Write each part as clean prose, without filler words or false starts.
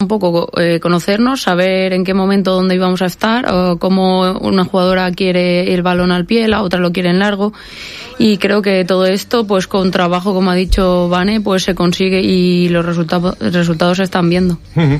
poco conocernos, saber en qué momento dónde íbamos a estar, o cómo una jugadora quiere el balón al pie, la otra lo quiere en largo, y creo que todo esto, pues con trabajo, como ha dicho Vane, pues se consigue y los resultados se están viendo.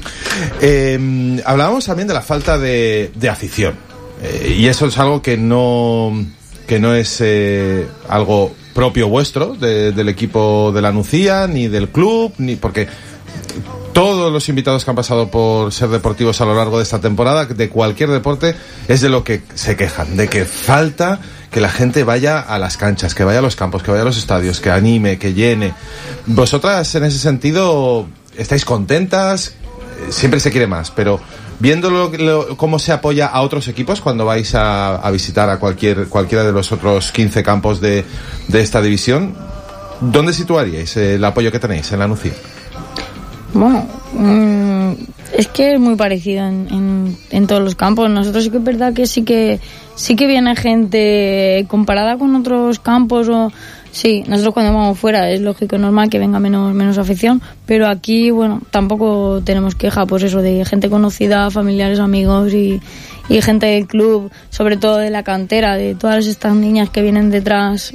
Hablábamos también de la falta de afición, y eso es algo que no es algo propio vuestro, del equipo de la Nucía, ni del club, ni porque todos los invitados que han pasado por Ser Deportivos a lo largo de esta temporada, de cualquier deporte, es de lo que se quejan, de que falta que la gente vaya a las canchas, que vaya a los campos, que vaya a los estadios, que anime, que llene. Vosotras, en ese sentido, estáis contentas, siempre se quiere más, pero viendo cómo se apoya a otros equipos cuando vais a visitar a cualquiera de los otros 15 campos de esta división, ¿dónde situaríais el apoyo que tenéis en la Nucía? Bueno, es que es muy parecido en todos los campos. Nosotros sí que es verdad que sí que viene gente comparada con otros campos, o sí, nosotros cuando vamos fuera es lógico, normal que venga menos afición, pero aquí, bueno, tampoco tenemos queja, pues eso, de gente conocida, familiares, amigos y gente del club, sobre todo de la cantera, de todas estas niñas que vienen detrás,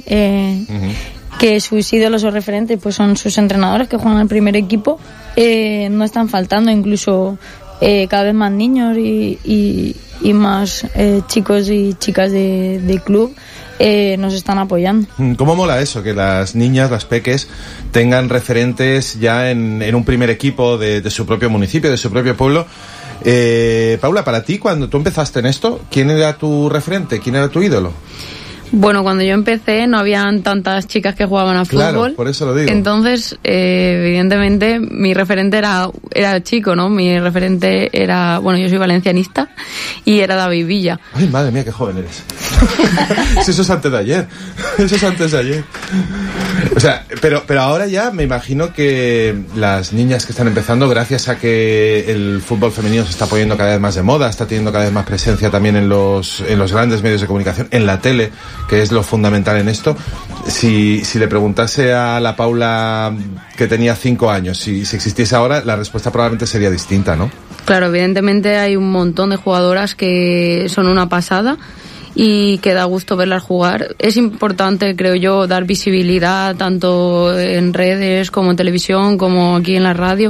que sus ídolos o referentes pues son sus entrenadores que juegan en el primer equipo. No están faltando, incluso cada vez más niños y más chicos y chicas de club nos están apoyando. ¿Cómo mola eso? Que las niñas, las peques, tengan referentes ya en un primer equipo de su propio municipio, de su propio pueblo. Paula, para ti, cuando tú empezaste en esto, ¿quién era tu referente? ¿Quién era tu ídolo? Bueno, cuando yo empecé no habían tantas chicas que jugaban a fútbol. Claro, por eso lo digo. Entonces, evidentemente, mi referente era chico, ¿no? Mi referente era, bueno, yo soy valencianista, y era David Villa. Ay, madre mía, qué joven eres. Si eso es antes de ayer. Eso es antes de ayer. O sea, pero ahora ya me imagino que las niñas que están empezando, gracias a que el fútbol femenino se está poniendo cada vez más de moda, está teniendo cada vez más presencia también en los grandes medios de comunicación, en la tele, que es lo fundamental en esto. Si le preguntase a la Paula que tenía 5 años, si existiese ahora, la respuesta probablemente sería distinta, ¿no? Claro, evidentemente hay un montón de jugadoras que son una pasada y que da gusto verlas jugar. Es importante, creo yo, dar visibilidad tanto en redes como en televisión, como aquí en la radio,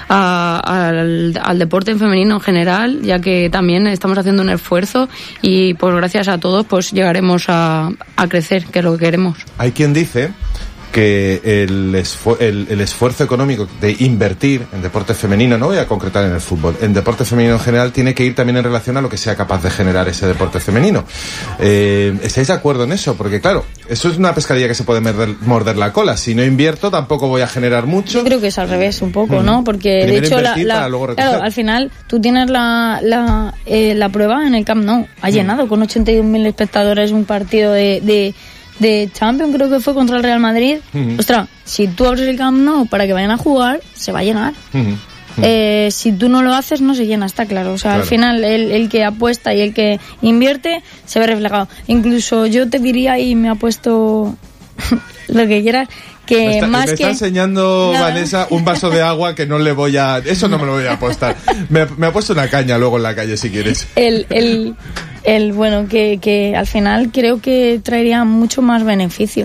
al deporte femenino en general, ya que también estamos haciendo un esfuerzo y pues gracias a todos pues llegaremos a crecer, que es lo que queremos. Hay quien dice que el esfuerzo económico de invertir en deporte femenino, no voy a concretar en el fútbol, en deporte femenino en general, tiene que ir también en relación a lo que sea capaz de generar ese deporte femenino. ¿Estáis de acuerdo en eso? Porque claro, eso es una pescadilla que se puede morder la cola. Si no invierto, tampoco voy a generar mucho. Yo creo que es al revés un poco, ¿no? Porque primero de hecho claro, al final tú tienes la prueba en el Camp Nou. Ha llenado con 81.000 espectadores un partido de Champions, creo que fue contra el Real Madrid. Ostras, si tú abres el Camp Nou para que vayan a jugar, se va a llenar. Si tú no lo haces, no se llena, está claro. O sea, claro. Al final el que apuesta y el que invierte se ve reflejado. Incluso yo te diría, y me apuesto lo que quieras, que me está enseñando Vanessa un vaso de agua que no le voy a... Eso no me lo voy a apostar. Me ha puesto una caña luego en la calle si quieres. Bueno, que al final creo que traería mucho más beneficio.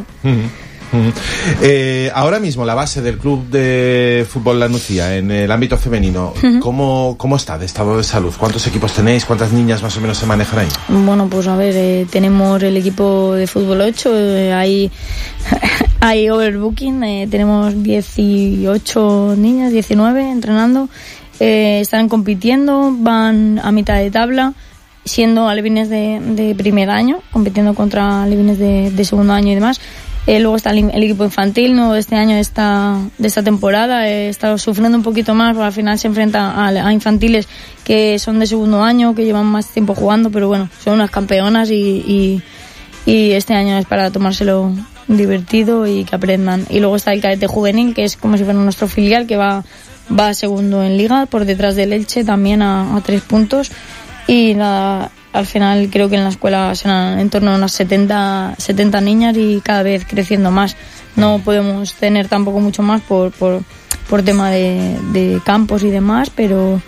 Ahora mismo la base del club de fútbol La Nucía en el ámbito femenino, ¿cómo está de estado de salud? ¿Cuántos equipos tenéis? ¿Cuántas niñas más o menos se manejan ahí? Bueno, pues a ver, tenemos el equipo de fútbol 8, hay overbooking, tenemos 18 niñas, 19 entrenando, están compitiendo, van a mitad de tabla, siendo alevines de primer año, compitiendo contra alevines de segundo año y demás. Luego está el equipo infantil, nuevo de este año, de esta temporada. Está sufriendo un poquito más, porque al final se enfrenta a infantiles que son de segundo año, que llevan más tiempo jugando, pero bueno, son unas campeonas y este año es para tomárselo divertido y que aprendan. Y luego está el cadete juvenil, que es como si fuera nuestro filial, que va segundo en liga, por detrás del Elche, también a 3 puntos. Y nada, al final creo que en la escuela serán en torno a unas 70 niñas y cada vez creciendo más. No podemos tener tampoco mucho más por tema de campos y demás, pero